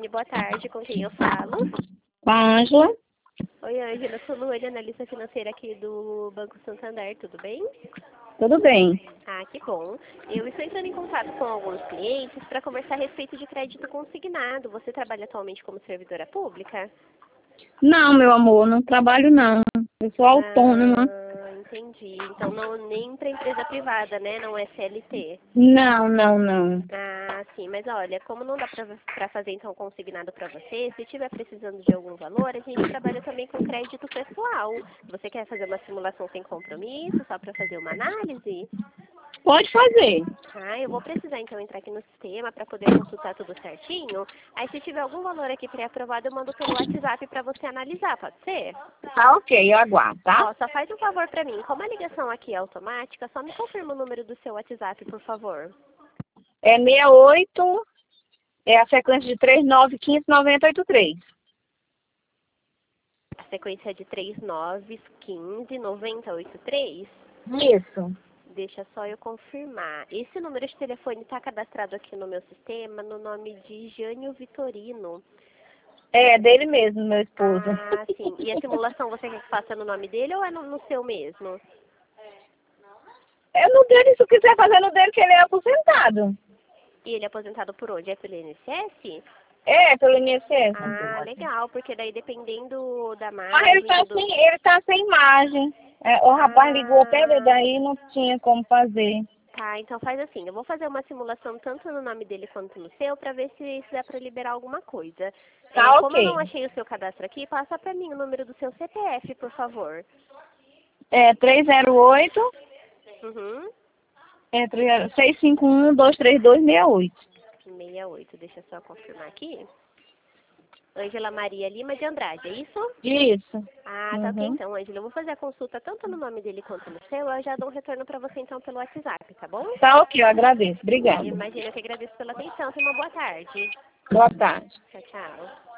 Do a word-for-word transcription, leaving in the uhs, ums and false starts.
Luane, boa tarde. Com quem eu falo? Com a Ângela. Oi, Ângela. Sou Luane, analista financeira aqui do Banco Santander. Tudo bem? Tudo bem. Ah, que bom. Eu estou entrando em contato com alguns clientes para conversar a respeito de crédito consignado. Você trabalha atualmente como servidora pública? Não, meu amor, não trabalho não. Eu sou autônoma. Ah, entendi. Então não nem para empresa privada, né? Não é C L T. Não, não, não. Ah, sim, mas olha, como não dá para fazer então consignado para você, se estiver precisando de algum valor, a gente trabalha também com crédito pessoal. Você quer fazer uma simulação sem compromisso, só para fazer uma análise? Pode fazer. Ah, eu vou precisar então entrar aqui no sistema para poder consultar tudo certinho. Aí se tiver algum valor aqui pré-aprovado, eu mando pelo WhatsApp para você analisar, pode ser? Tá ok, eu aguardo, tá? Ó, só faz um favor para mim. Como a ligação aqui é automática, só me confirma o número do seu WhatsApp, por favor. É sessenta e oito, é a sequência de trinta e nove, quinze, noventa e oito, três. A sequência é de trinta e nove, quinze, noventa e oito, três. Isso. Deixa só eu confirmar. Esse número de telefone está cadastrado aqui no meu sistema no nome de Jânio Vitorino. É, dele mesmo, meu esposo. Ah, sim. E a simulação você quer que faça no nome dele ou é no, no seu mesmo? É no dele, se quiser fazer no dele, que ele é aposentado. E ele é aposentado por onde? É pelo I N S S? É, pelo I N S S. Ah, legal, porque daí dependendo da Mas margem ele e tá tudo... sem, ele tá sem imagem. É, o rapaz ligou até Ah, daí não tinha como fazer. tá, então faz assim, eu vou fazer uma simulação tanto no nome dele quanto no seu, pra ver se, se dá pra liberar alguma coisa. É, Tá como eu não ok. achei o seu cadastro aqui, passa pra mim o número do seu C P F, por favor. É trezentos e oito, Uhum. é seiscentos e cinquenta e um, dois três dois, sessenta e oito. sessenta e oito, deixa eu só confirmar aqui. Ângela Maria Lima de Andrade, é isso? Isso. Ah, tá ok Uhum. então, Ângela. Eu vou fazer a consulta tanto no nome dele quanto no seu. Eu já dou um retorno pra você então pelo WhatsApp, tá bom? Tá ok, eu agradeço. Obrigada. Imagina, eu que agradeço pela atenção. Tenha uma boa tarde. Boa tarde. Tchau, tchau.